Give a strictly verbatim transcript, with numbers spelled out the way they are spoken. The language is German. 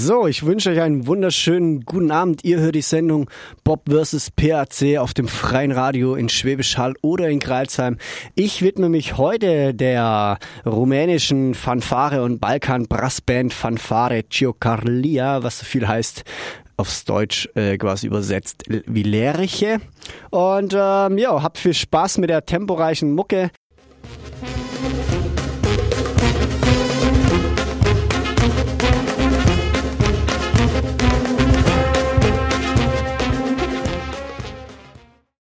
So, ich wünsche euch einen wunderschönen guten Abend. Ihr hört die Sendung Bob versus. P A C auf dem Freien Radio in Schwäbisch Hall oder in Crailsheim. Ich widme mich heute der rumänischen Fanfare- und Balkan-Brassband Fanfare Ciocărlia, was so viel heißt, aufs Deutsch äh, quasi übersetzt wie Lerche. Und ähm, ja, habt viel Spaß mit der temporeichen Mucke.